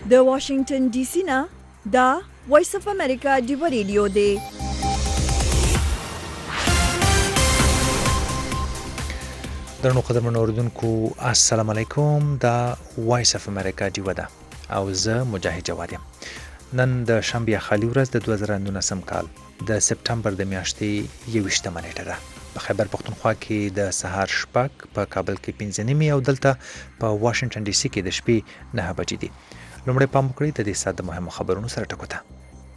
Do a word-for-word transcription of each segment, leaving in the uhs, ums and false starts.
د واشنگټن ډي سي نه دا وایس اف امریکا دی ریډیو دی. درنو قدرمنو اوریدونکو السلام علیکم. دا وایس اف امریکا دی ودا او زه مجاهد جواد یم. نن د شنبه خالي ورځ د دوه زره نولسم کال د سپټمبر د میاشتې یوویشتمه نیټه ده. په خیبر پښتونخوا کې د سهار شپږ، په کابل کې پنځه نیمې او دلته په واشنگټن ډي سي کې د شپې نه بجې دي. لومړی پام وکړئ د دې ساده مهمو خبرونو سره ټکو ته.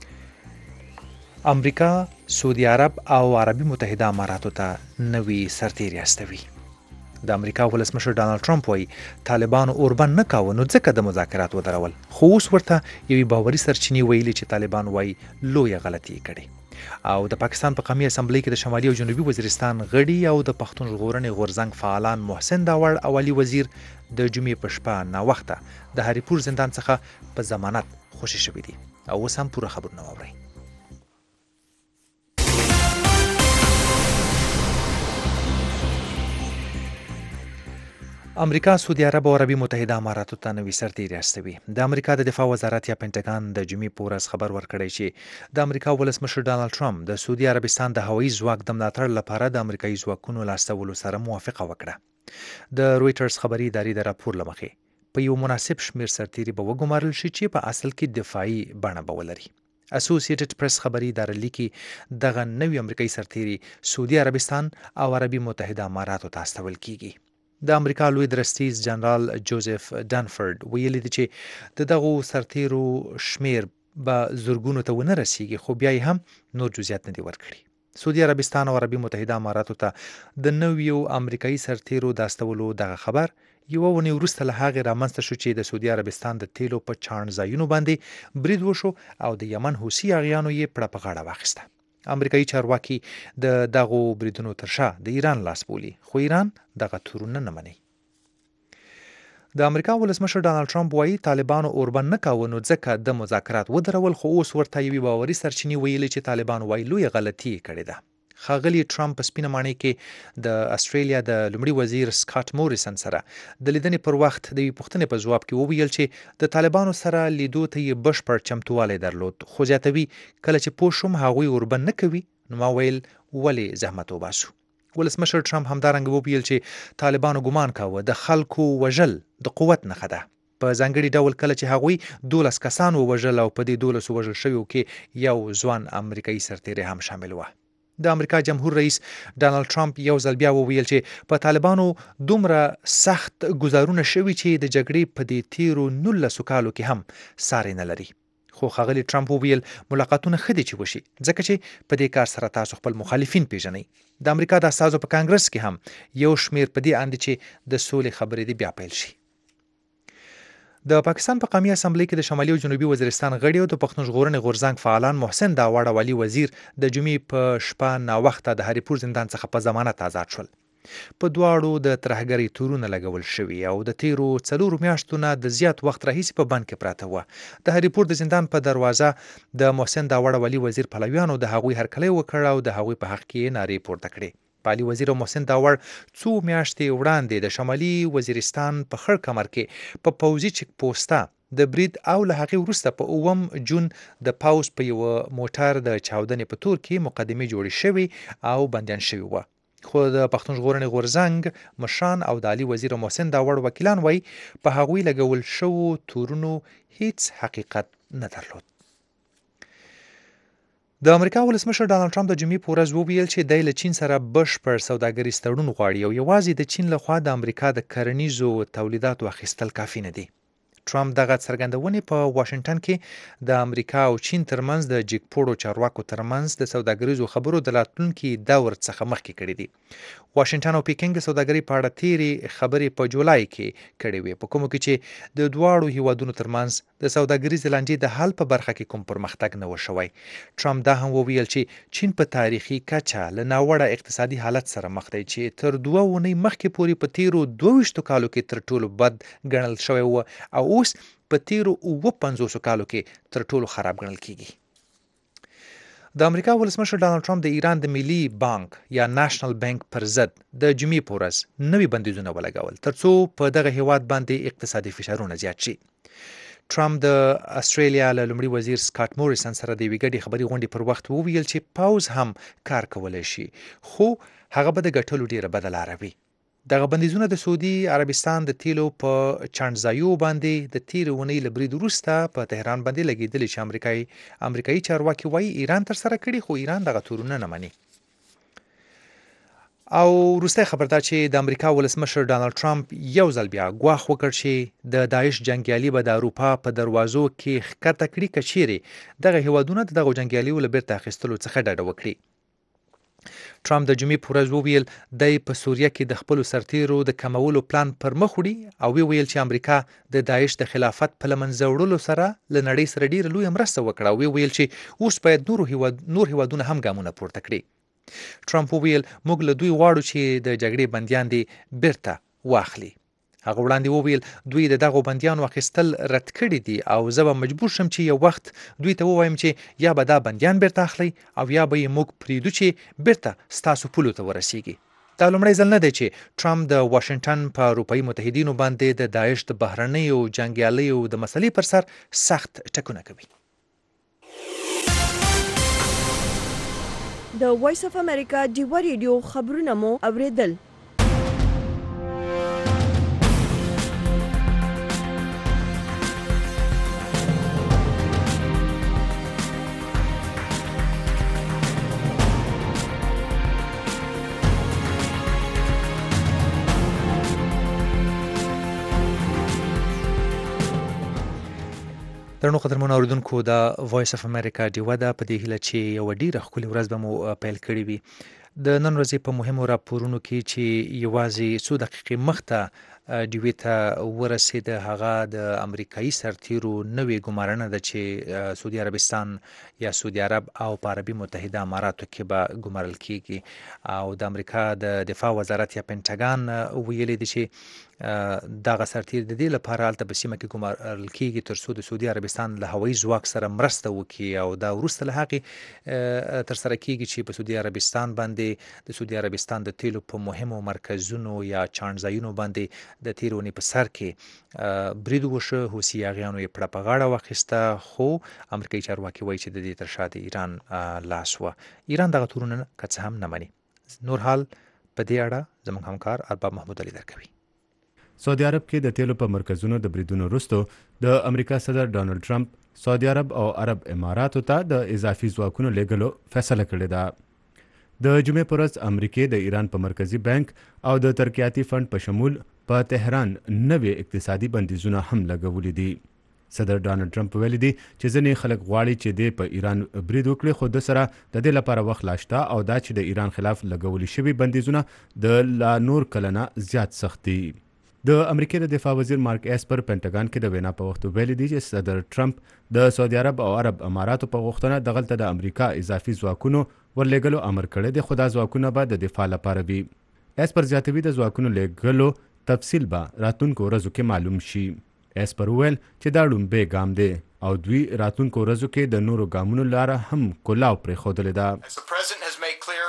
امریکا، سعودي عرب او عربي متحده اماراتو ته نوي سرتیري استوي. د امریکا ولسمشر ډانلډ ټرمپ وایي طالبانو اوربند نه کاوه نو ځکه د مذاکرات ودرول، خو اوس ورته یوې باوري سرچینې ویلي چې طالبان وایي لویه غلطي یې کړې. او د پاکستان په قومي اسمبلی کې د شمالي او جنوبي وزیرستان غړي او د پښتون ژغورنې غورځنګ فعالان محسن داوړ او علي وزیر د جمعې په شپه ناوخته د هریپور زندان څخه په ضمانت خوشي شوي دي. او اوس هم پوره خبرونه واورئ. امریکا، سعودي عرب او عربي متحده اماراتو ته نوي سرتیري استوي. د امریکا د دفاع وزارت یا پینټاګان د جمعې په ورځ خبر ورکړی چې د امریکا ولسمشر ډانلډ ټرمپ د سعودي عربستان د هوایي ځواک د ملاتړ لپاره د امریکایي ځواکونو له استولو سره موافقه وکړه. د رویټرز خبري ادارې د راپور له مخې په یو مناسب شمیر سرتیري به وګمارل شي چې په اصل کې دفاعي بڼه به ولري. اسوسییټډ پریس خبري اداره لیکي دغه نوي امریکایي سرتیري سعودي عربستان او عربي متحده اماراتو ته استول کیږي. د امریکا لوی درستیز جنرال جوزف ډانفورد ویلي دی چې د دغو سرتیرو شمیر به زرګونو ته ونه رسیږي، خو بیا یې هم نور جزئیات نه دي ورکړي. سعودي عربستان او عربي متحده اماراتو ته د نویو امریکایي سرتیرو د استولو دغه خبر یوه ونې وروسته له هغې رامنځته شو چې د سعودي عربستان د تیلو په چاڼ ځایونو باندې برید وشو او د یمن حوثي اغیانو یې پړه په غاړه واخیسته. امریکایي چارواکي د دغو بریدونو تر شا د ایران لاس بولي، خو ایران دغه تورونه نه مني. د امریکا ولسمشر ډانلډ ټرمپ وایي طالبانو اوربند نه کاوه نو ځکه د مذاکرات ودرول، خو اوس ورته یوې باوري سرچینې ویلي چې طالبان وایي لویه غلطي یې کړې ده. ښاغلي ټرمپ په سپینه ماڼۍ کې د استرالیا د لومړي وزیر سکاټ موریسن سره د لیدنې پر وخت د یوې پوښتنې په ځواب کې وویل چې د طالبانو سره لیدو ته یې بشپړ چمتووالی درلود، خو زیاتوي کله چې پوه شوم هغوی اوربند نه کوي نو ما ویل ولې زحمت وباسو. ولسمشر ټرمپ همدارنګه وویل چې طالبانو ګمان کاوه د خلکو وژل د قوت نښه ده، په ځانګړي ډول کله چې هغوی دولس کسان ووژل او په دې دولسو وژل شویو کې یو ځوان امریکایي سرتیری هم شامل و. د امریکا جمهور رئیس ډانلډ ټرمپ یو ځل بیا وویل چې په طالبانو دومره سخت ګزارونه شوي چې د جګړې په دې تیرو نولسو کالو کې هم ساری نه لري. خو ښاغلي ټرمپ وویل ملاقاتونه ښه دي چې وشي، ځکه چې په دې کار سره تاسو خپل مخالفین پیژنئ. د امریکا د استازو په کانګرس کې هم یو شمیر په دې اند چې د سولې خبرې دې بیا پیل شي. د پاکستان په قومي اسمبلی کې د شمالي او جنوبي وزیرستان غړي او د پښتون ژغورنې غورځنګ فعالان محسن داوړ او علي وزیر د جمعې په شپه ناوخته د هریپور زندان څخه په ضمانت آزاد شول. په دواړو د ترهګرۍ تورونه لګول شوي او د تیرو څلورو میاشتو نه د زیات وخت راهیسې په بند کې پراته وه. د هریپور د زندان په دروازه د محسن داوړ او علي وزیر پلویانو د هغوی هرکلی وکړ او د هغوی په حق کې نارې پورته کړې. په علي وزیر او محسن داوړ څو میاشتې وړاندې د شمالي وزیرستان په خړ کمر کې په پوځي چک پوسته د برید او له هغې وروسته په اووم جون د پوځ په یوه موټر د چاودنې په تور کې مقدمې جوړې شوې او بندیان شوي وه. خو د پښتون ژغورنې غورځنګ مشران او د علي وزیر او محسن داوړ وکیلان وایي په هغوی لګول شوو تورونو هیڅ حقیقت نه درلود. د امریکا ولسمشر ډانلډ ټرمپ د جمعې په ورځ وویل چې دی له چین سره بشپړ سوداګریز تړون غواړي او یوازې د چین لخوا د امریکا د کرنیزو تولیداتو اخیستل کافي نه دي. ټرمپ دغه څرګندونې په واشنگټن کې د امریکا او چین ترمنځ د جګپوړو چارواکو ترمنځ د سوداګریزو خبرو د راتلونکي دور څخه مخکې کړې دي. واشنگټن او پیکینګ د سوداګرۍ په اړه تیرې خبرې په جولای کې کړې وې، په کومو کې چې د دواړو هیوادونو ترمنځ د سوداګریزې لانجې د حل په برخه کې کوم پرمختګ نه و شوی. ټرمپ دا هم وویل چې چین په تاریخي کچه له ناوړه اقتصادي حالت سره مخ دی چې تر دوه اونۍ مخکې پورې په تیرو دوه ویشتو کالو کې تر ټولو بد ګڼل شوی و او اوس په تیرو اووه پنځوسو کالو کې تر ټولو خراب ګڼل کیږي. د امریکا ولسمشر ډانلډ ټرمپ د ایران د ملي بانک یا نېشنل بانک پر ضد د جمعې په ورځ نوي بندیزونه ولګول ترڅو په دغه هیواد باندې اقتصادي فشارونه زیات شي. ټرمپ د استرالیا له لومړي وزیر سکاټ موریسن سره د یوې ګډې خبري غونډې پر وخت وویل چې پوځ هم کار کولی شي، خو هغه به د ګټلو ډیره بده لاره وي. دغه بندیزونه د سعودي عربستان د تیلو په چانډزایو باندې د تیرې اونۍ له برید وروسته په تهران باندې لګېدلي چې امریکایي امریکایي چارواکي وایي ایران ترسره کړي، خو ایران دغه تورونه نه مني. او وروستی خبر دا چې د امریکا ولسمشر ډانلډ ټرمپ یو ځل بیا ګواښ وکړ چې د داعش جنګیالي به د اروپا په دروازو کې ښکته کړي که چیرې دغه هیوادونه د دغو جنګیالیو له بیرته اخیستلو څخه ډډه وکړي. ټرمپ د جمعې په ورځ وویل دی په سوریه کې د خپلو سرتیرو د کمولو پلان پر مخ وړي او ویل چې امریکا د داعش د خلافت په له منځه وړلو سره له نړۍ سره ډیره لویه مرسته وکړه او ویل چې اوس باید نور هیواد نور هیوادونه هم ګامونه پورته کړي. ټرمپ وویل موږ له دوی غواړو چې د جګړې بندیان دي بیرته واخلي. هغه وړاندې وویل دوی د دغو بندیانو اخیستل رد کړي دي او زه به مجبور شم چې یو وخت دوی ته ووایم چې یا به دا بندیان بیرته اخلي او یا به یې موږ پریږدو چې بیرته ستاسو پولو ته ورسیږي. دا لومړی ځل نه دی چې ټرمپ د واشنګټن په اروپایي متحدینو باندې د داعش د بهرنیو جنګیالیو د مسلې پر سر سخت ټکونه کوي. د وایس اف امریکا ډیوه ریډیو خبرونه مو اوریدل. درنو قدرمنو اوریدونکو د وایس اف امریکا ډیوه ده، په دې هیله چې یوه ډیره ښکلې ورځ به مو پیل کړې وي. د نن ورځې په مهمو راپورونو کې چې یوازې څو دقیقې مخته ډیوې ته ورسېده هغه د امریکایي سرتیرو نوې ګمارنه ده چې سعودي عربستان یا سعودي عرب او په عربي متحده اماراتو کې به ګمارل کیږي او د امریکا د دفاع وزارت یا پینټاګان ویلي دي چې دغه سرتیر د دې لپاره هلته په سیمه کې ګمارل کیږي تر څو د سعودي عربستان له هوایي ځواک سره مرسته وکړي او دا وروسته له هغې ترسره کیږي چې په سعودي عربستان باندې د سعودي عربستان د تیلو په مهمو مرکزونو یا چانډزایونو باندې د تیرې اونۍ په سر کې برید وشو. حوثي یاغیانو یې پړه په غاړه واخیسته، خو امریکایي چارواکي وایي چې د دې تر شا د ایران لاس وه. ایران دغه تورونه که څه هم نه مني. نور حال په دې اړه زموږ همکار ارباب محمود علي درکوي. سعودي عرب کې د تیلو په مرکزونو د بریدونو وروسته د امریکا صدر ډانلډ ټرمپ سعودي عرب او عرب اماراتو ته د اضافي ځواکونو لیږلو فیصله کړې ده. د جمعې په ورځ امریکې د ایران په مرکزي بانک او د ترقیاتي فند په شمول په تهران نوې اقتصادي بندیزونه هم لګولي دي. صدر ډانلډ ټرمپ ویلي دي چې ځینې خلک غواړي چې د په ایران برید وکړي، خو د سره د دې لپاره وخت لا شته او دا چې د ایران خلاف لګولي شوي بندیزونه د لا نور کلنه زیات سخت دي. د امریکا د دفاع وزیر مارک اسپر پینټاګان کې د وینا په وخت ویلي دي چې صدر ټرمپ د سعودي عرب او عرب اماراتو په غوښتنه دغلته د امریکا اضافي ځواکونو ورلېږلو امر کړی دی، خو دا ځواکونه به د دفاع لپاره وي. اسپر زیاتوي د ځواکونو لېږلو تفصیل به راتلونکو ورځو کې معلوم شي. اسپر ویل چې دا لومړی ګام دی او دوی راتلونکو ورځو کې د نورو ګامونو لاره هم کلاو پرېښودلې ده.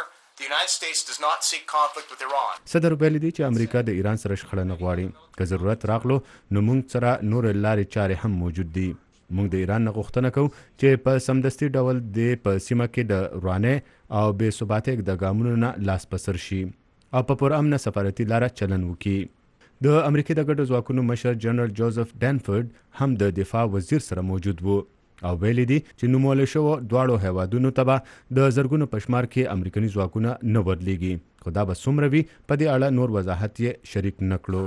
صدر ویلي دی چې امریکا د ایران سره شخړه نه غواړي، که ضرورت راغلو نو موږ سره نور لارې چارې هم موجود دي. موږ د ایران نه غوښتنه کوو چې په سمدستي ډول د په سیمه کې د روانه او بې ثباتۍ اقدامونو نه لاس په سر شي او په پرامنه سفارتي لاره چلن وکړي. د امریکا د ګډو ځواکونو مشر جنرال جوزف ډانفورد هم د دفاع وزیر سره موجود وو او ویلي دي چې نومول شوو دواړو هیوادونو ته به د زرګونو په شمار کې امریکایي ځواکونه نه ورلېږي، خو دا به څومره وي په دې اړه نور وضاحت یې شریک نه کړو.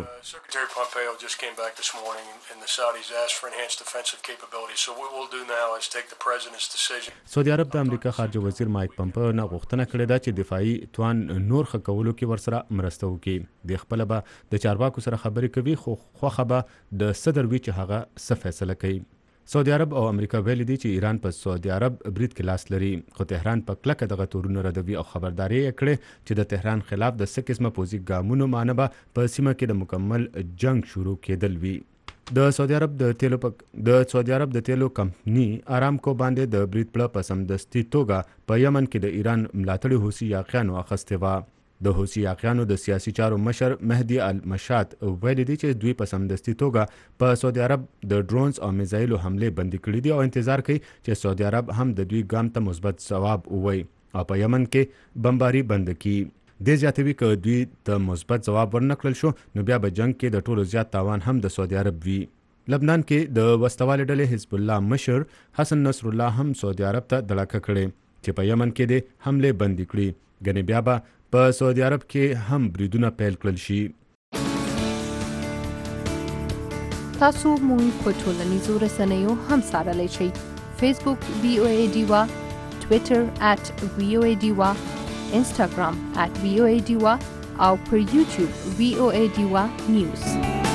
سعودي عرب د امریکا خارجه وزیر مایک پمپیو نه غوښتنه کړې ده چې دفاعي توان نور ښه کولو کې ورسره مرسته وکړي. د خپله به د چارواکو سره خبرې کوي، خو خوښه به د صدر وي چې هغه څه فیصله کوي. سعودي عرب او امریکا ویلي دي چې ایران په سعودي عرب برید کې لاس لري، خو تهران په کلکه دغه تورونه ردوي او خبرداری یې کړې چې د تهران خلاف د څه قسمه پوځي ګامونو معنی به په سیمه کې د مکمل جنگ شروع کېدل وي. د سعودي عرب د تیلو د سعودي عرب د تیلو کمپنی ارامکو باندې د برید پړه په سمدستي توګه په یمن کې د ایران ملاتړي حوثي یاغیانو اخیستې وه. د حوثیاقیانو د سیاسي چارو مشر مهدي المشات ویلي دي چې دوی په سمدستي توګه په سعودي عرب د ډرونز او میزایلو حملې بندي کړي دي او انتظار کوي چې سعودي عرب هم د دوی ګام ته مثبت ځواب ووایي او په یمن کې بمباري بند کړي. د زیاتوي که دوی ته مثبت ځواب ورنکړل شو نو بیا به جنگ کې د ټولو زیات تاوان هم د سعودي عرب وي. لبنان کې د وسوالې ډلې حزب الله مشر حسن نصر الله هم سعودي عرب ته دړکه کړې چې په یمن کې د حملې بندي کړي. ګنې بیا به په سعودي عرب کې هم بریدونه پیل کړل شي. تاسو مونږ په ټولنیزو رسنیو هم څارلی شئ. فیسبوک وی او ای ډیوا، ټویټر ات وی او ای ډیوا، انسټاګرام ات وی او ای ډیوا او پر یوټیوب وی او ای ډیوا نیوز.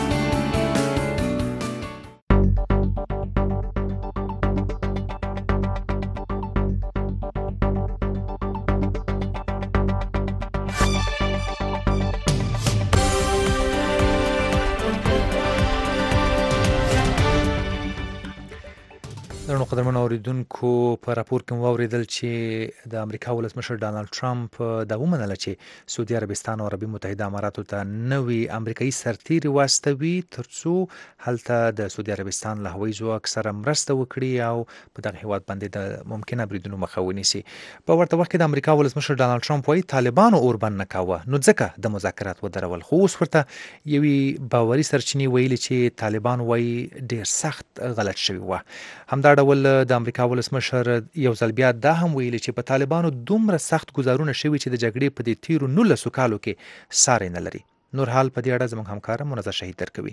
درنو قدرمنو اوریدونکو په راپور کې مو واوریدل چې د امریکا ولسمشر ډانلډ ټرمپ دا ومنله چې سعودي عربستان او عربي متحده اماراتو ته نوې امریکایي سرتیري واستوي ترڅو هلته د سعودي عربستان له هوایي ځواک سره مرسته وکړي او په دغه هیواد باندې د ممکنه بریدونو مخه ونیسي. په ورته وخت کې د امریکا ولسمشر ډانلډ ټرمپ وایي طالبانو اوربند نه کاوه نو ځکه د مذاکرات ودرول، خو اوس ورته یوې باوري سرچینې ویلي چې طالبان وایي ډېر سخت غلط شوي وه. همدا ډول د امریکا ولسمشر یو ځل بیا دا هم ویلي چې په طالبانو دومره سخت ګزارونه شوي چې د جګړې په دې تیرو نولسو کالو کې ساری نه لري. نور حال په دې اړه زموږ همکاره منظر شهید درکوي.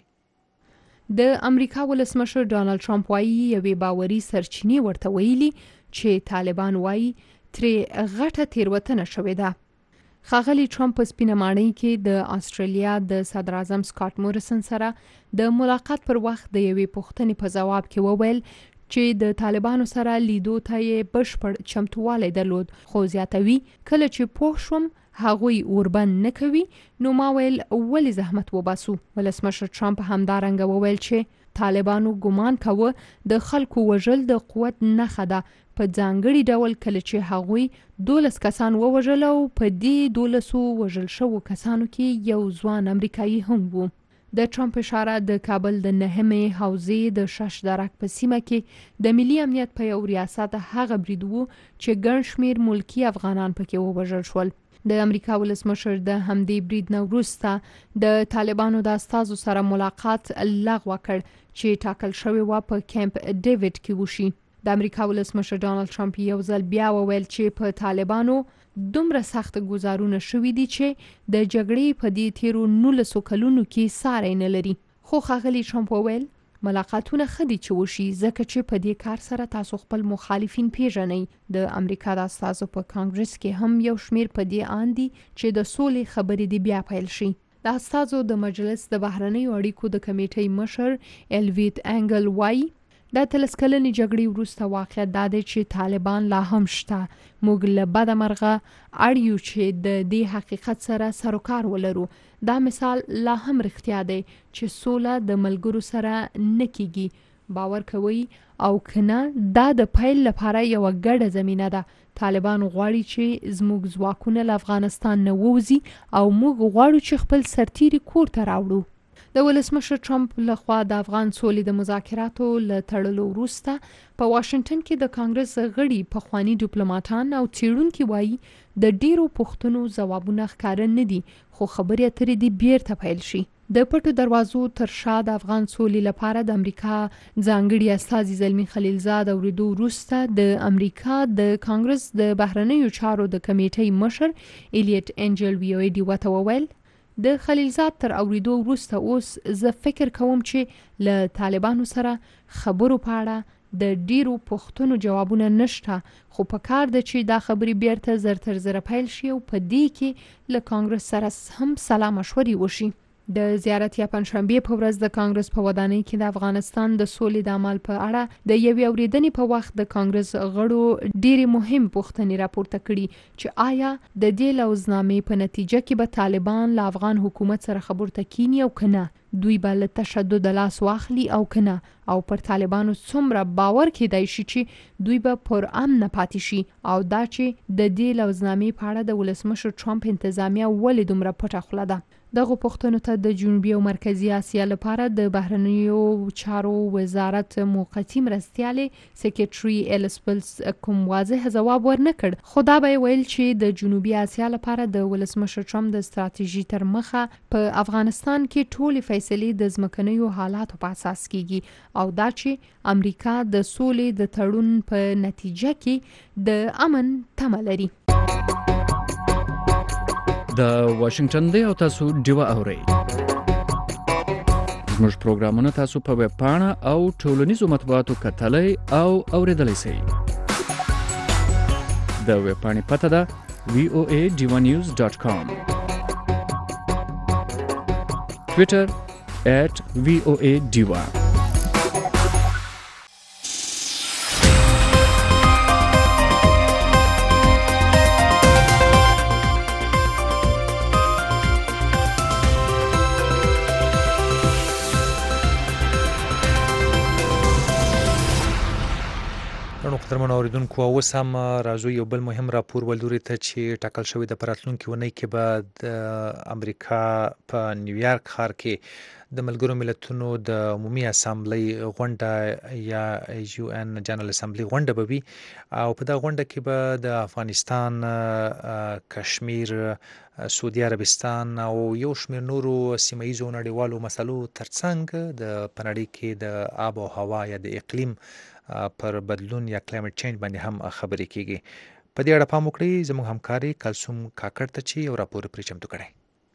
د امریکا ولسمشر ډانلډ ټرمپ وایي یوې باوري سرچینې ورته ویلي چې طالبان وایي ترې غټه تیروتنه شوې ده. ښاغلي ټرمپ په سپینه ماڼۍ کې د استرالیا د صدر اعظم سکاټ موریسن سره د ملاقات پر وخت د یوې پوښتنې په ځواب کې وویل چې د طالبانو سره لیدو ته یې بشپړ چمتووالی درلود، خو زیاتوي کله چې پوه شوم هغوی اوربند نه کوي نو ما ویل ولې زحمت وباسو. ولسمشر ټرمپ همدارنګه وویل چې طالبانو ګمان کاوه د خلکو وژل د قوت نښه ده، په ځانګړي ډول کله چې هغوی دولس کسان ووژل او په دې دولسو وژل شوو کسانو کې یو ځوان امریکایي هم وو. د ټرمپ اشاره د کابل د نهمې حوزې د شش درک په سیمه کې د ملي امنیت په یو ریاست هغه برید وو چې ګڼ شمېر ملکي افغانان پکې ووژل شول. د امریکا ولسمشر د همدې برید نه وروسته د طالبانو د استازو سره ملاقات لغوه کړ چې ټاکل شوی و په کیمپ ډیوډ کې وشي. د امریکا ولسمشر ډانلډ ټرمپ یو ځل بیا وویل چې په طالبانو دومره سخت گزارونه شوي دي چې د جګړې په دې تیرو نولسو کلونو کې ساری نه لري. خو ښاغلي ټرمپ وویل ملاقاتونه ښه دي چې وشي ځکه چې په دې کار سره تاسو خپل مخالفین پیژنئ. د امریکا د استازو په کانګرس کې هم یو شمیر په دې آن دي چې د سولې خبرې دې بیا پیل شي. د استازو د مجلس د بهرنیو اړیکو د کمیټې مشر الویت انګل وایي د اتلس کلنې جګړې وروسته واقعیت دا دی چې طالبان لا هم شته. موږ له بده مرغه اړ یو چې د دې حقیقت سره سروکار ولرو. دا مثال لا هم رښتیا دی چې سوله د ملګرو سره نه کیږي. باور کوي او کنه دا د پیل لپاره یو ګډه زمینه ده. طالبان غواړي چې زموږ ځواکونه له افغانستان نه ووځي او موږ غواړو چې خپل سرتیري کور ته راوړو. د ولسمشر ټرمپ لخوا د افغان سولې د مذاکراتو له تړلو وروسته په واشنگټن کې د کانګرس غړي پخواني ډیپلوماټان او څېړونکي وایي د ډیرو پوښتنو ځوابونه ښکاره نه دي، خو خبرې اترې دې بیرته پیل شي. د پټو دروازو تر شا د افغان سولې لپاره د امریکا ځانګړي استازي زلمي خلیلزاد اوریدو وروسته د امریکا د کانګرس د بهرنیو چارو د کمیټې مشر الیټ انجل وی او ډي وته وویل د خلیلزاد تر اوریدو وروسته اوس زه فکر کوم چې له طالبانو سره خبرو په اړه د ډیرو پوښتنو جوابونه نشته، خو په کار ده چې دا خبرې بیرته زر تر زره پیل شي او په دې کې له کانګرس سره هم سلا مشورې وشي. د زیارت یا پنځشنبه په ورځ د کانګرس په ودانۍ کې د افغانستان د سولې د عمل په اړه د یوې اوریدنې په وخت د کانګرس غړو ډېرې مهم پوښتنې راپورته کړي چې آیا د دې لوزنامې په نتیجه کې به طالبان له افغان حکومت سره خبرو ته کینی او کنه. دوی به له تشدد لاس واخلي او کنه او پر طالبانو څومره باور کېدای شي چې دوی به پر امن پاتې شي او دا چې د دې لوزنامې په اړه د ولسمشر ټرمپ انتظامیه ولې دومره پټه خوله ده. دغه پوښتنو ته د جنوبي او مرکزی اسیا لپاره د بهرنیو چارو وزارت موقتی مرستیالې سکریټري ایلس ولز کوم واضح ځواب ورنکړ، خو دا به ویل چې د جنوبي اسیا لپاره د ولسمشر ټرمپ د ستراتیژي تر مخه په افغانستان کې ټولې فیصلې د ځمکنیو حالاتو په اساس کیږي او دا چې امریکا د سولې د تړون په نتیجه کې د امن تمه لري. د واشنگټن دی او تاسو ډیوه اورئ. زموږ پروګرامونه تاسو په ویب پاڼه او ټولنیزو مطبوعاتو کتلای او اوریدلای شئ. د ویب پاڼې پته ده وی او ای ډیوا نیوز ډاټ کام، ټویټر ایٹ وی او ای ډیوا. محترم اوریدونکو، اوس هم راځو یو بل مهم راپور ولوري ته چې ټاکل شوی د پراتلونکي ونې کې به د امریکا په نیویارک ښار کې د ملګرو ملتونو د عمومي اسامبلی غونډه یا یو ان جنرال اسامبلی غونډه به وي او په دغه غونډه کې به د افغانستان، کشمیر، سعودي عربستان او یو شمېر نورو سیمه ییزو نړیوالو مسلو ترڅنګ د په نړۍ کې د آب او هوا یا د اقلیم پر بدلون یا کلایمټ چینج باندې هم خبرې کیږي. په دې اړه پام وکړئ. زموږ همکاري کلثوم کاکړ ته چې یو راپور پرې چمتو کړی.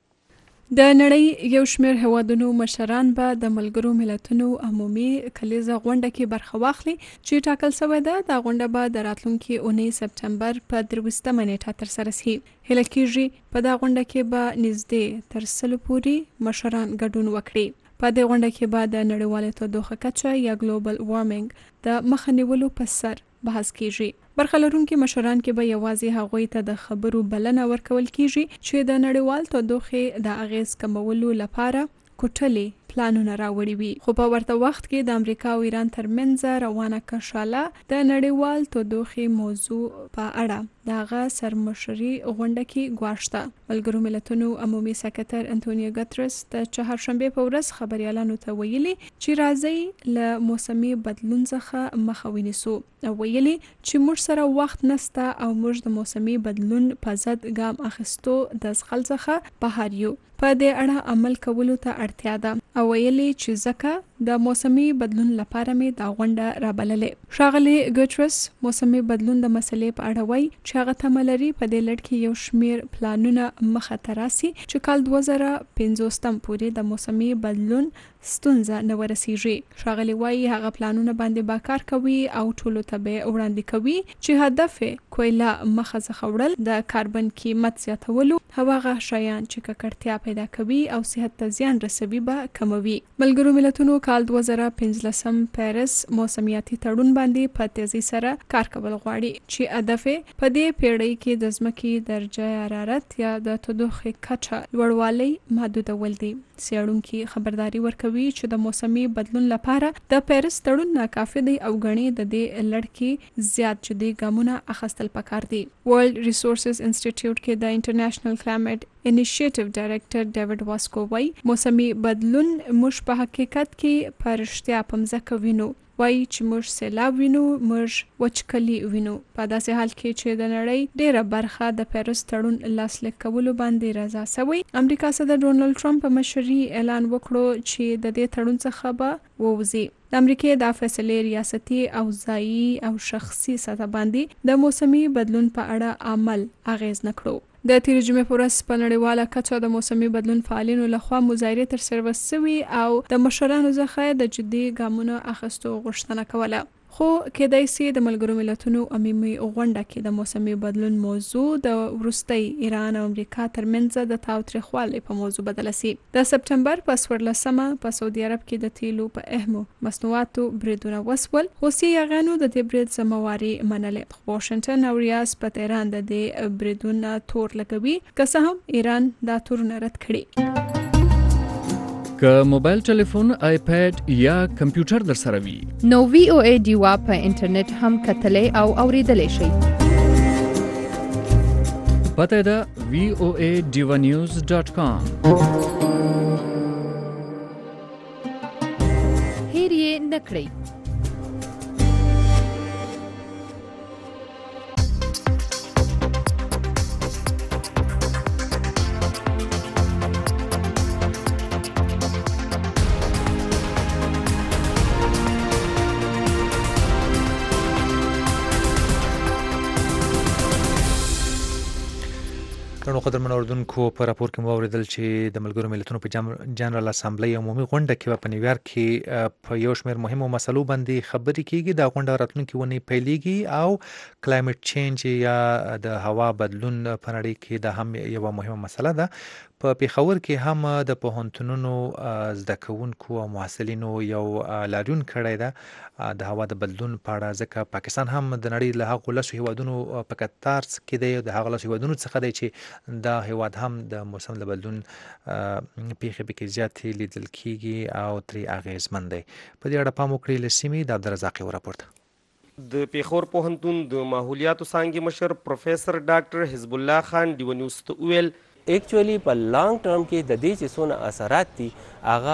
د نړۍ یو شمېر هیوادونو مشران به د ملګرو ملتونو عمومي کلیزه غونډه کې برخه واخلي چې ټاکل شوې ده. دا غونډه به د راتلونکي اونۍ سپټمبر په درویشتمه نیټه ترسره شي. هیله کېږي په دا غونډه کې به نږدې تر سلو پورې مشران ګډون وکړي. په دې غونډه کې به د نړیوالې تودوخه کچه یا ګلوبل وارمنګ د مخه نیولو په سر بحث کیږي. برخه لرونکي مشران کې به یوازې هغوی ته د خبرو بلنه ورکول کیږي چې د نړیوال تودوخې د اغیز کمولو لپاره کوټلې پلانونه راوړي وي. خو په ورته وخت کې د امریکا او ایران ترمنځ روانه کشاله د نړیوال تودوخې موضوع په اړه دغه سرمشري غونډه کې ګواښته. ملګرو ملتونو عمومي سکرټر انټونیو ګوتریس د چهارشنبه په ورځ خبريالانو ته ویلي چې راځي له موسمي بدلون څخه مخه ونیسو او ویلي چې موږ سره وخت نسته او موږ د موسمي بدلون په ضد ګام اخیستو د ځخل څخه بهر یو. په دې اړه عمل کولو ته اړتیا ده او ویلي چې ځکه د موسمي بدلون لپاره مې دا غونډه رابللې. ښاغلي ګوتریس موسمي بدلون د مسلې په اړه وایي چې هغه تمه لري په دې لړ کې یو شمېر پلانونه مخه ته راسي چې کال دوه زره پنځوستم پورې د موسمي بدلون ستونزه نه ورسیږي. ښاغلي وایي هغه پلانونه باندې به کار کوي او ټولو ته به وړاندې کوي چې هدف کویله مخه څخه وړل، د کاربن قیمت زیاتولو، هغه شیان چې ککړتیا پیدا کوي او صحت ته زیان رسوي به کموي. ملګرو ملتونو کال دوه زره پنځلسم پیرس موسمیاتي تړون باندې په تیزی سره کار کول غواړي چې هدف په دې پیړۍ کې د ځمکې درجه حرارت یا د تودوخې کچه لوړوالی محدودول دي. څېړونکي خبرداري ورکوي چې د موسمي بدلون لپاره د پیرس تړون ناکافي دی او ګڼي د دې لړ کې زیات جدي ګامونه اخیستل پکار دي. ورلد ریسورسز انسټیټیوټ کې د انټرنیشنل کلایمټ انیشیټیو ډایرکټر ډیوډ واسکو وایي موسمي بدلون موږ په حقیقت کې په رښتیا په مځکه وینو. وایي چې موږ سیلاب وینو، موږ وچکلي وینو. په داسې حال کې چې د نړۍ ډیره برخه د پیرس تړون لاسلیک کولو باندې رضا شوی. امریکا صدر ډونالډ ټرمپ په مشري اعلان وکړو چې د دې تړون څخه به ووځي. د امریکای د فیصلې ریاستي او ځایي او شخصي سطح باندې د موسمي بدلون په اړه عمل اغیز نکړو. د تیر جمعې په ورځ په نړیواله کچه د موسمي بدلون فعالینو لخوا مظاهرې ترسره شوې او د مشرانو څخه د جدي ګامونو اخیستو غوښتنه کوله. خو کېدای سي د ملګرو ملتونو عمومي غونډه کې د موسمي بدلون موضوع د وروستۍ ایران او امریکا ترمنځ د تاوتریخوالي په موضوع بدله سي. د سپټمبر په څوارلسمه په سعودي عرب کې د تیلو په اهمو مصنوعاتو بریدونه وسول. حوثي یاغانو د دې برید ذمہواري منلې. واشنگټن او ریاض په تهران د دې بریدونو تور لګوي، که څه هم ایران دا تورونه رد کړي. که موبایل ټلیفون، آیپیډ یا کمپیوټر در سره وي نو وی او ای ډیوا په انټرنیټ هم کتلی او اوریدلی شئ. پته ده وی او ای ډیوا نیوز ډاټ کام. هیر یې نه کړئ. نو قدرمن اوردونکو په راپور کې مو اوریدل چې د ملګرو ملتونو په جنرال اسامبلی عمومي غونډه کې په نیویارک کې په یو شمېر مهمو مسلو باندې خبرې کیږي. دا غونډه راتلونکي ونې پیلېږي او کلایمټ چینج یا د هوا بدلون په نړۍ کې دا هم یوه مهمه مسله ده. په پیښور کې هم د پوهنتونونو زده کوونکو او محصلینو یو لاریون کړی ده د هوا د بدلون په اړه، ځکه پاکستان هم د نړۍ له هغو لسو هیوادونو په کتار کې دی، د هغه لسو هیوادونو څخه دی چې دا هیواد هم د موسم د بدلون پیښې پکې زیاتې لیدل کیږي او ترې اغیزمن دی. په دې اړه پام وکړئ. له سیمې د عبدالرزاق یو راپورټ. د پیښور پوهنتون د ماحولیاتو څانګې مشر پروفیسر ډاکټر حزب الله خان ډیو نیوز ته وویل ایکچولی په لانګ ټرم کې د دې چې څونه اثرات دي هغه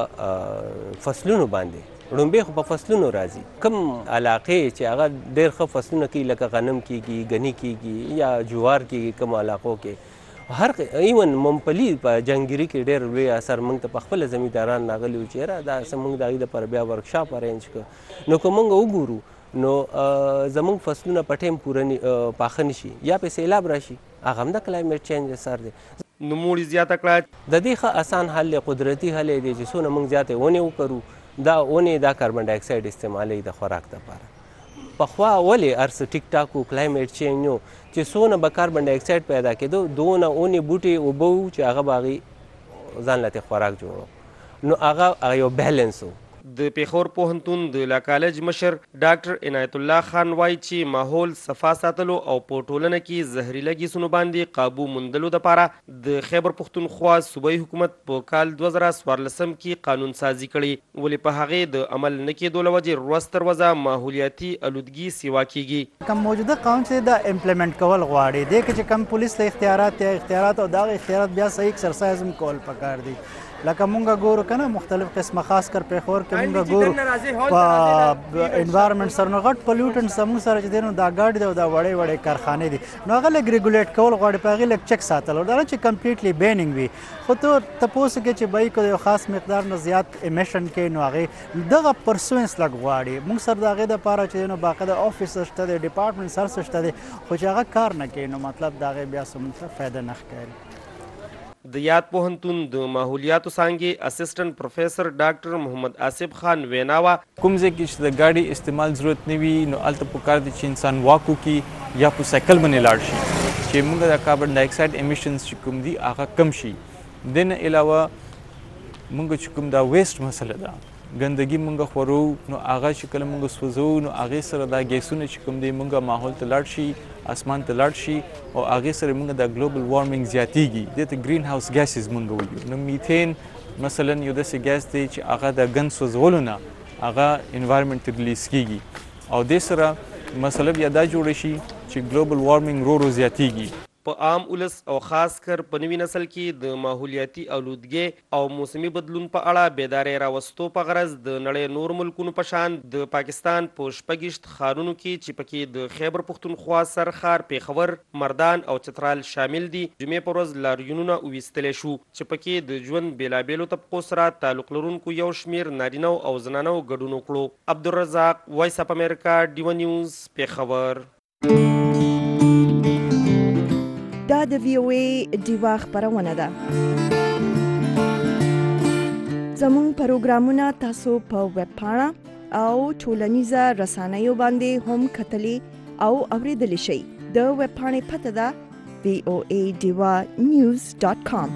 په فصلونو باندې ړومبې خو په فصلونو راځي. کوم علاقې چې هغه ډېر ښه فصلونه کوي لکه غنم کېږي، ګني کېږي یا جوار کېږي، کوم علاقو کې هر ایون ممپلی په جنګیري کې ډېر لوی اثر موږ ته په خپله زمینداران راغلي وو چې یاره دا څه موږ د هغوی دپاره بیا ورکشاپ ارینج کړو. نو که موږ وګورو نو زموږ فصلونه په ټایم پوره پاخه نشي یا په سیلاب راشي، هغه هم د کلایمټ چینج اثر دی. نوموړي زیاته کړه د دې ښه اسان حل قدرتي حل دی چې څونه موږ زیاتې ونې وکرو، دا ونې دا کاربن ډای اکساید استعمالوي د خوراک دپاره. پخوا ولې هر څه ټیک ټاک و، کلایمټ چینج نو چې څونه به کاربن ډای اکساید پیدا کېدو، دونه ونې بوټي اوبه وو چې هغه به هغې ځان له خوراک جوړو. نو هغه یو بیلنس و. د پیښور پوهنتون د لا کالج مشر ډاکټر عنایت الله خان وایي چې ماحول صفا ساتلو او په ټولنه کې زهریله ګیسونو باندې قابو موندلو دپاره د خیبر پښتونخوا صوبایي حکومت په کال دوه زره څوارلسم کې قانون سازي کړي، ولې په هغې د عمل نه کېدو له وجې ورځ تر ورځه ماحولیاتي الودګي سیوا کېږي. کوم موجوده قانون چې د امپلیمنټ کول غواړي، دې کې چې کوم پولیس ته اختیارات یا اختیارات او دغه اختیارات بیا صحیح ایکسرسایز هم کول پکار دي. لکه مونږ ګورو کنه مختلف قسمه خاص کر پیښور کې مونږ ګورو په انوایرنمنت سره نو غټ پلیوټنټس زموږ سره چې دی نو دا ګاډي دی او دا وړې وړې کارخانې دي، نو هغه لږ ریګولیټ کول غواړي، په هغې لږ چک ساتل او دا نه چې کمپلیټلی بیننګ وي. خو ته تپوس کې چې بایک یو خاص مقدار نه زیات امیشن کوي نو هغې دغه پرسوینس لږ غواړي. مونږ سره د هغې دپاره چې نو باقاعده آفیس شته دی، ډپارټمنټ سر څه شته دی، خو چې هغه کار نه کوي نو مطلب د هغې بیا څه مونږ ته فایده نه ښکاري. د یاد پوهنتون د ماحولیاتو څانګې اسسټنټ پروفیسر ډاکټر محمد آصف خان وینا وه کوم ځای کې چې د ګاډي استعمال ضرورت نه وي نو هلته پکار دی چې انسان واک وکړي یا په سایکل باندې لاړ شي چې موږ د کاربن ډای اکساید امیشنز چې کوم دي هغه کم شي. د نه علاوه موږ چې کوم دا ویسټ مسله ده ګندګي موږ خورو نو هغه چې کله موږ سوځو نو هغې سره دا ګیسونه چې کوم دی موږ ماحول ته لاړ شي، اسمان ته لاړ شي او هغې سره موږ د ګلوبل وارمنګ زیاتیږي، دې ته ګرین هاوس ګیسز موږ وایو. نو میتین مثلا یو داسې ګیس دی چې هغه د ګند سوځولو نه هغه انوایرمنټ ته ریلیز کیږي او دې سره مسله بیا دا جوړه شي چې ګلوبل وارمنګ ورو ورو زیاتیږي. په عام ولس او خاص کر په نوي نسل کې د ماحولیاتي آلودګۍ او موسمي بدلون په اړه بیدارۍ راوستو په غرض د نړۍ نور ملکونو په شان د پاکستان په شپږیشت ښارونو کې چې پکې د خیبر پښتونخوا سرښار، پیښور، مردان او چترال شامل دي جمعې په ورځ لاریونونه وویستلی شو چې پکې د ژوند بېلابېلو طبقو سره تعلق لرونکو یو شمېر نارینهو او زنانو ګډون وکړو. عبدالرزاق، وایس اف امریکا، ډیو نیوز، پیښور. دا د وی او ای ډیوا خپرونه ده. زموږ پروګرامونه تاسو په ویب پاڼه او ټولنیزه رسنیو باندې هم کتلی او اوریدلی شئ. د ویب پاڼې پته ده وی او ای ډیوا نیوز ډاټ کام.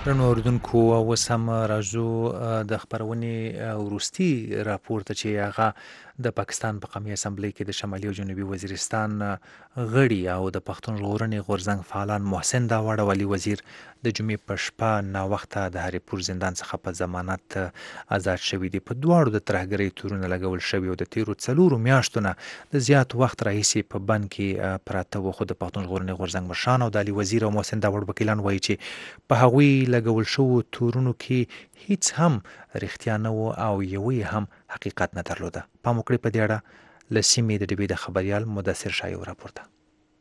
درنو اوریدونکو اوس هم راځو د خپرونې وروستي راپور ته چې هغه د پاکستان په قومي اسمبلی کې د شمالي او جنوبي وزیرستان غړي او د پښتون ژغورنې غورځنګ فعالان محسن داوړ او علي وزیر د جمعې په شپه ناوخته د هریپور زندان څخه په ضمانت آزاد شوي دي. په دواړو د ترهګرۍ تورونه لګول شوي او د تیرو څلورو میاشتو نه د زیات وخت راهیسې په بند کې پراته وو، خو د پښتون ژغورنې غورځنګ مشران او د علي وزیر او محسن داوړ وکیلان وایي چې په هغوی لګول شوو تورونو کې هیڅ هم رښتیا نه و او یوې هم حقیقت نه درلوده. پام وکړئ په دې اړه له سیمې د ډبې د خبریال مدثر شاه یو راپور ته.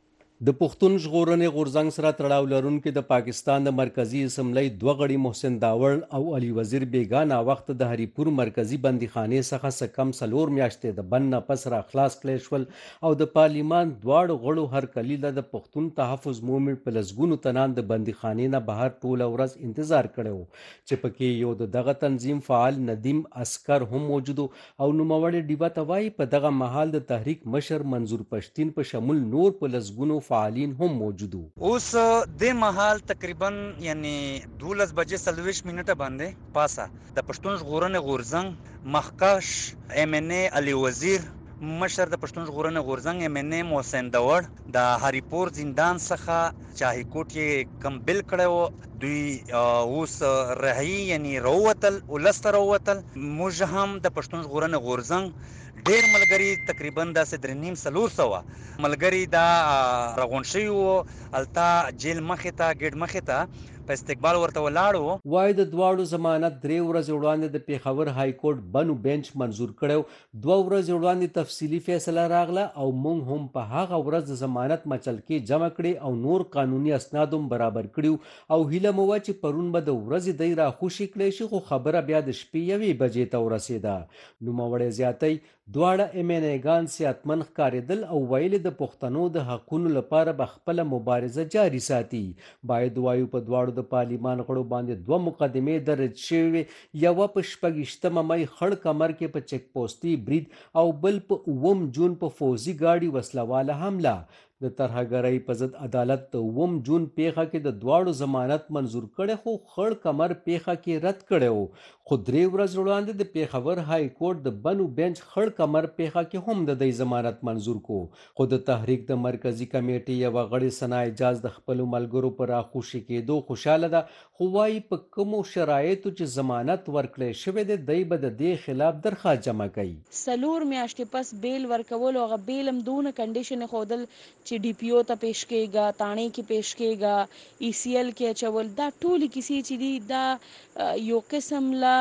د پښتون ژغورنې غورځنګ سره تړاو لرونکي د پاکستان د مرکزی اسمبلی دوه غړي محسن داوړ او علي وزیر بیګا وخت د هریپور مرکزی بندیخانې څخه څه کم څلور میاشتې د بند نه پس را خلاص کړل شول او د پارلیمان دواړو غړو هر کلیله د پښتون تحفظ مومنټ په لسګونو تنان د بندیخانې نه بهر ټوله ورځ انتظار کړو چې پکې یو د دغه تنظیم فعال ندیم اسکر هم موجود او نوموړی ډیوا ته وایي په دغه مهال د تحریک مشر منظور پښتین په شمول نور په لسګونو فعالین هم موجود وو. اوس د مهال تقریبا یعنی دولس بجې څلوېښت منټه باندې پاسه د پښتون ژغورنې غورځنګ مخکښ ایم ان ای علي وزیر مشر د پښتون ژغورنې غورځنګ ایم ان ای محسن داوړ د هریپور زندان څخه چاهي کوټ یې کم بل کړو، دوی اوس رهي یعنی روتل ولست روتل. موږ هم د پښتون ژغورنې غورځنګ ډیر ملګری تقریبا داسې درې نیم څلور سوه ملګری دا راغونډ شوي وو، هلته جیل مخې ته ګېټ مخې ته په استقبال ورته ولاړو. وایي د دواړو ضمانت درې ورځې وړاندې د پیښور های کورټ بنو بینچ منظور کړو، دوه ورځې وړاندې تفصیلي فیصله راغله او موږ هم په هغه ورځ د ضمانت مچلکې جمع کړې او نور قانوني اسناد هم برابر کړي او هیله مو وه چې پرون به د ورځې دی راخوشي کړی شي، خو خبره بیا د شپې یوې بجې ته ورسېده. نوموړی زیاتی دواړه ایم ان ایګان صحتمند ښکارېدل او ویل د پښتنو د حقونو لپاره به خپله مبارزه جاري ساتي. باید وایو په دواړو د پارلیمان غړو باندې دوه مقدمې درج شوې، یوه په شپږیشتمه مۍ خړ کمر کې په چک پوسټي برید او بل په اووم جون په فوزي ګاډي وسلواله حمله. د ترهګرۍ په ضد عدالت د اووم جون پیښه کې د دواړو ضمانت منظور کړی، خو خړ کمر پیښه کې رد کړی. خو درې ورځې وړاندې د پیښور های کورټ د بنو بینچ خړ کمر پیښه کې هم د دې ضمانت منظور کو. خو د تحریک د مرکزی کمیټې یوه غړي ثنا اجاز د خپلو ملګرو په راخوشي کېدو خوشحاله ده، خو وایي په کومو شرایطو چې ضمانت ورکړی شوی دی دی به د دې خلاف درخواست جمع کوي. څلور میاشتې پس بیل ورکول او هغه بیل هم دونه کنډیشن ښودل چې ډي پی او ته پیش کېږه، تاڼې کې پیش کېږه، ای سی ایل کې اچول، دا ټولې کیسې چې دي دا یو قسم لا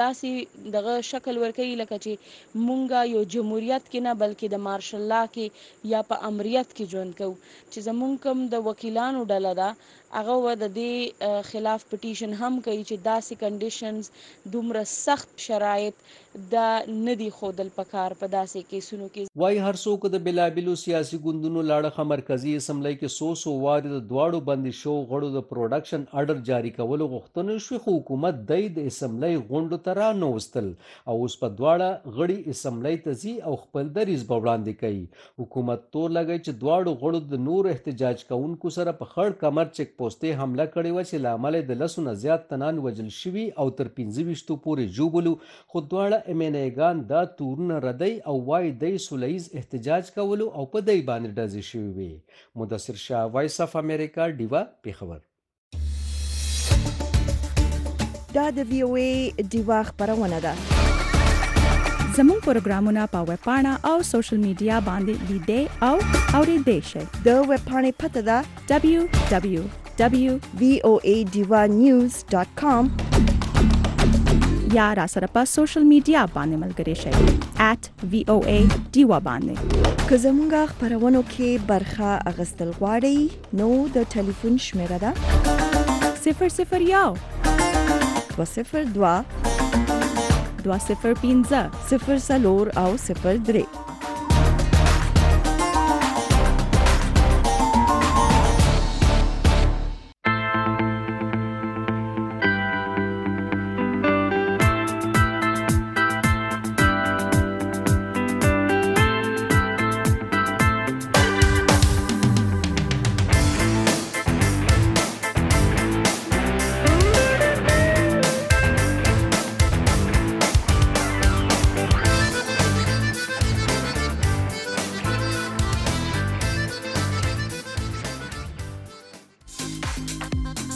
داسې دغه شکل ورکوي لکه چې مونږ یو جمهوریت کې نه بلکې د مارشل لا کې یا په امریت کې ژوند کوو. چې زمونږ کوم د وکیلانو ډله ده هغه و د دې خلاف پټیشن هم کوي چې داسې کنډیشنز دومره سخت شرایط دا نه دي ښودل پکار په داسې کیسونو کې. وایي هر څوک د بېلابېلو سیاسي ګوندونو لاړخه مرکزي اسمبلی کې څو څو وارې د دواړو بندي شوو غړو د پروډکشن اډر جاري کولو غوښتنه شوې، خو حکومت دی د اسمبلی غونډو ته رانوستل او اوس په دواړه غړي اسمبلی ته ځي او خپل دریځ به وړاندې کوي. حکومت تور لګوي چې دواړو غړو د نور احتجاج کوونکو سره په خړ کمر چک پوسټې حمله کړې وه چې له امله د لسو نه زیات تنان وژل شوي او تر پنځه ویشتو پورې ژوبلو. خو دواړه ایم ان ایګان دا تورونه ردی او وایي دی سوله ییز احتجاج کولو او په دی باندې ډزې شوي وي. مدثر شاه، وایس اف امریکا، ډیوا، پیښور. دا د وی او ای ډیوا خبرونه ده. زموږ پروګرامونه په ویب پاڼه او سوشل میډیا باندې لیدئ او اورېدئ شئ. د ویب پاڼې پته ده دبلیو دبلیو دبلیو ډاٹ وی او ای ډیوا نیوز ډاٹ کام یا را سره په سوشل میډیا باندې ملګري شئ ایٹ وی او ای ډیوا باندې. که زموږ خبرونو کې برخه اخیستل غواړئ نو د ټلیفون شمیره ده صفر صفر یو دوه صفر دوه دوه صفر پنځه صفر څلور او صفر درې.